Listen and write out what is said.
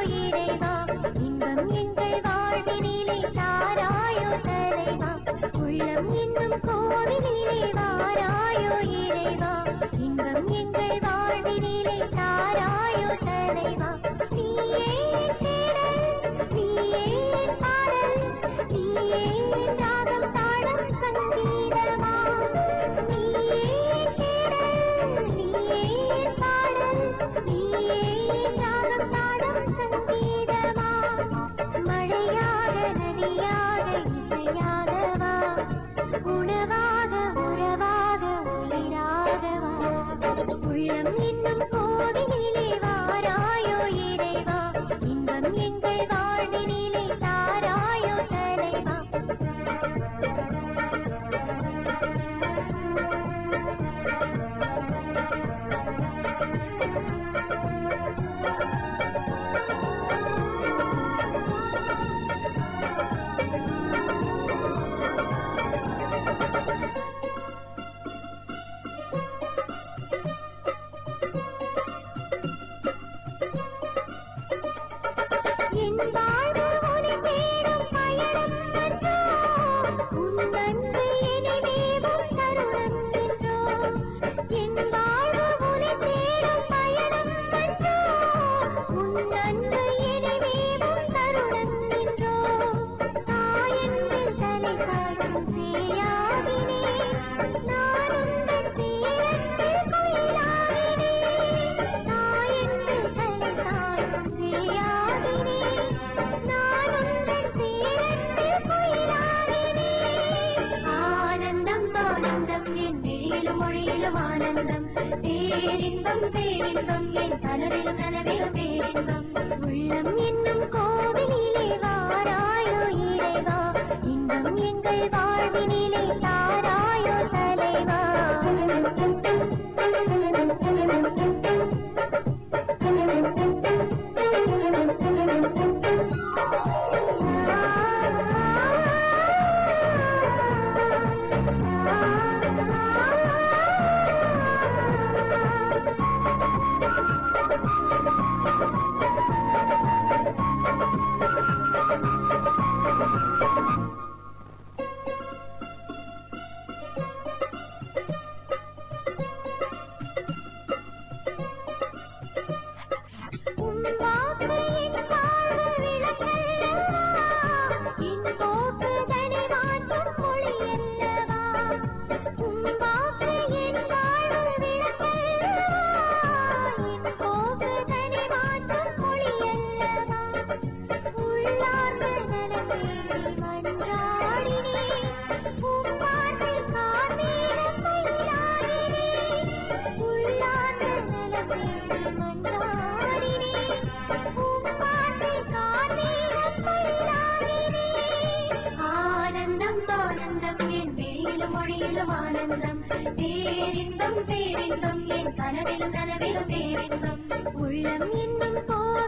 இறைவா இன்பம் எங்கள் வாழ்வினிலே தாராயோ தலைவா உள்ளம் என்னும் கோவிலிலே வாராயோ இறைவா இன்பம் எங்கள் வாழ்வினிலே தாராயோ தலைவா நீயே தேடல் நீயே பாடல் நீயே ராகம் தாளம் சங்கீதமா நீயே தேடல் நீயே பாடல் நீயே ராகம் தாளம் சங்கீதமா மழையாக நதியாக இசையாகவா உணவாக உறவாக உயிராகவா உள்ளம் என்னும் கோவிலிலே வாராயோ இறைவா இன்பம் எங்கள் வாழ்வினிலே தாராயோ தலைவா என் வாழ்வு உனை தேடும் பயணம் என்றோ உன் அன்பு இனிமேவும் தருணம் என்றோ என் வாழ்வு உனை தேடும் பயணம் என்றோ உன் அன்பு இனிமேவும் தருணம் என்றோ தாயன்பில் தலை சாயும் சேயாவினே நான் உந்தன் பேரன்பில் குயிலாவினே தாயன்பில் தலை சாயும் சேயாவினே நான் உந்தன் பேரன்பில் குயிலாவினே ஆனந்தம் ஆனந்தம் என் மேலும் மொழியிலும் ஆனந்தம் பேரின்பம் பேரின்பம் என் கனவிலும் நனவிலும் பேரின்பம் உள்ளம் என்னும் கோவிலிலே வாராயோ இறைவா இன்பம் எங்கள் வாழ்வினிலே தாராயோ தலைவா உம்மாக்கு என் வாழ்வு விளக்கல்லவா என் போக்கு தனி மாற்றும் மொழியல்லவா உம்மாக்கு என் வாழ்வு விளக்கல்லவா என் போக்கு தனி மாற்றும் மொழியல்லவா உள்ளார்கள் நலம் வேண்டி மன்றாடினே உம்மார்கள் கார்மேகம் மயிலாடினே உள்ளார்கள் நலம் வேண்டி மன்றாடினே உம்மார்கள் கார்மேகம் மயிலாடினே ஆனந்தம் ஆனந்தம் என் மேலும் மொழியிலும் ஆனந்தம் பேரின்பம் பேரின்பம் என் கனவிலும் நனவிலும் பேரின்பம் உள்ளம் என்னும்